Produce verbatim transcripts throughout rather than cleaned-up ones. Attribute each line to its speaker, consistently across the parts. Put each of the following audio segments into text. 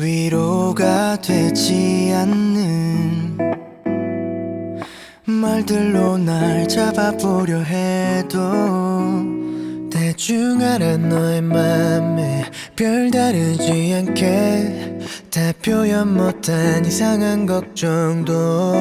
Speaker 1: 위로가 되지 않는 말들로 날 잡아보려 해도 대충 알아 너의 맘에 별다르지 않게 다 표현 못한 이상한 걱정도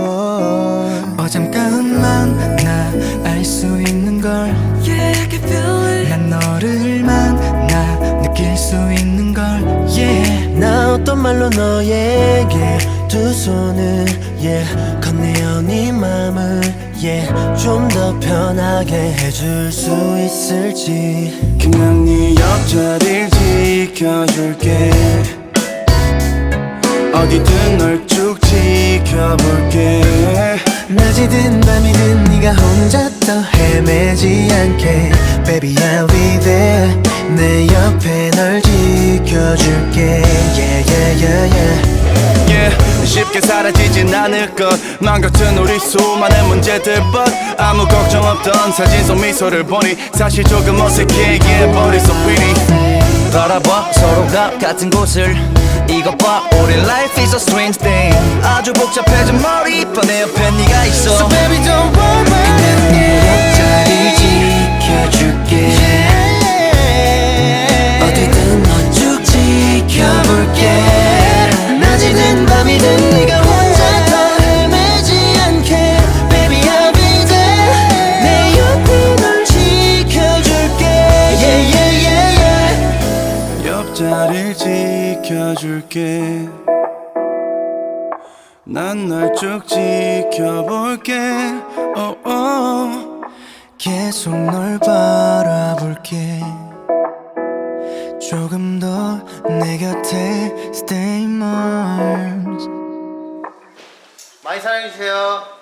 Speaker 1: 어잠깐만 나 알 수 있는 걸 yeah, I can feel it. 난 너를 만나 느낄 수 있는 걸 yeah. 나 어떤 말로 너에게 두 손을 yeah, 건네어 네 맘을 yeah, 좀 더 편하게 해줄 수 있을지
Speaker 2: 그냥 네 옆자리를 지켜줄게 어디든 널 쭉 지켜볼게
Speaker 1: 낮이든 밤이든 네가 혼자 더 헤매지 않게 Baby I'll be there 내 옆에 널 지켜줄게 Yeah yeah yeah yeah
Speaker 2: yeah, 쉽게 사라지진 않을 것만 같은 우리 수많은 문제들 But 아무 걱정 없던 사진 속 미소를 보니 사실 조금 어색해 Yeah, but it's so pretty
Speaker 3: 바라봐 서로가 같은 곳을 이것 봐 우리 life is a strange thing 아주 복잡해진 머리판 내 옆에 네가 있어
Speaker 1: So baby don't worry 그냥 네 옆자리 지켜줄게 yeah. 어디든 너 쭉 지켜볼게 낮이든 밤이든 네가 혼자 더 헤매지 않게 Baby I'll be there 내 옆에 널 지켜줄게 Yeah yeah yeah yeah
Speaker 2: 옆자리를 지켜줄게 난 널 쭉 지켜볼게 oh, oh.
Speaker 1: 계속 널 바라볼게 조금 더 내 곁에 Stay more
Speaker 4: 많이 사랑해주세요.